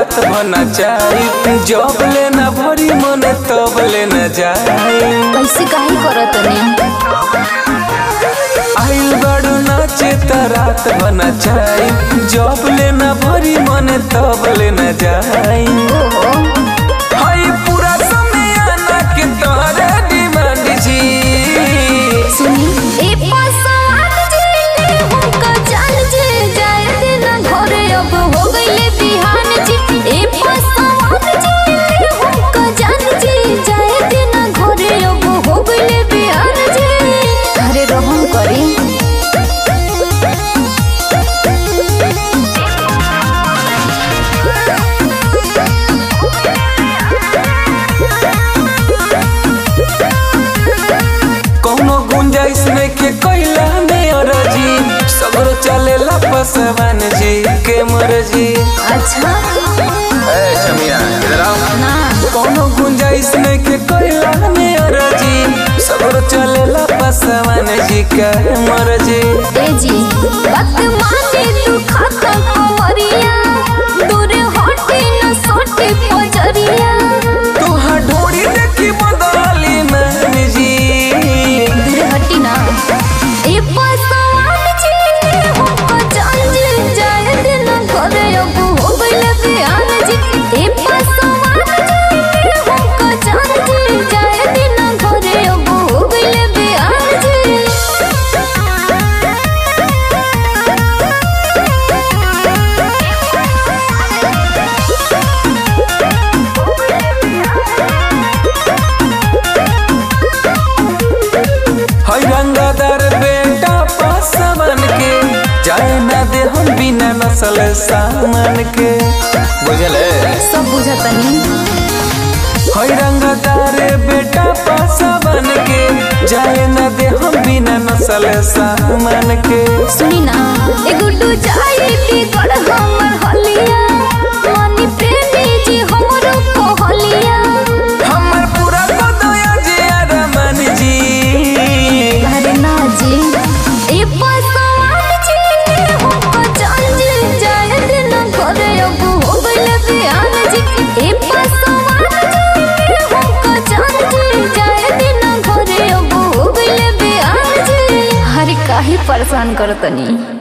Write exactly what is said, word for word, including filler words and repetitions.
रात बना चाही जब लेना भरी मन तब लेना जाए। कैसे काहे करत नहीं आइल बड़ू नाचे त रात बना चाही जब लेना भरी मन तब लेना जाए। हाय पूरा समय आना के तोहरे डिमांड जी सुनी ए पासवान जी हमका जान जे जाए दिन घरे अब हो गइले बिहान जी। ए पासवान जी हमका जान जे जाए दिन घरे अब हो गइले बिहान जी। घरे रहम करी इसमें के कोयला में अरजी सगरो चलेला पसवान जी के मरजी। अच्छा ए छमिया इधर आओ ना कोनो गुंजाइश में के कोयला में अरजी सगरो चलेला पसवान जी के मरजी। ए जी बात माने तू खाता कमरिया दूर हटे न सोटे पजरिया तू हडोरी देखी बदली मान जी दूर हटी ना। ए पासवान जी हमका जान जे जाए दिन घरे अब हो गइले बिहान जी। ए पासवान जी हमका जान जे जाए दिन घरे अब हो गइले बिहान जी। हई रंगदार बेटा पासवान के जाए ना दे हम बिना नसल सामान के बुझल है सब बुझतनी हई रंगदार बेटा पासवान के जाए ना दे हम बिना नसल सामान के। सुनी ना ए गुड्डू जाई ती गड़ हमर हलिया मानी प्रेमी जी हमरो कहलिया हमर पूरा कदया जी अरमान जी। अरे ना जी ए पासवान जी हमका जान जे जाए दिन घरे अब हो गइले बिहान जी। ए पासवान जी हमका जान जे जाए दिन घरे अब हो गइले बिहान जी। हरे काहे परेशान करतनी।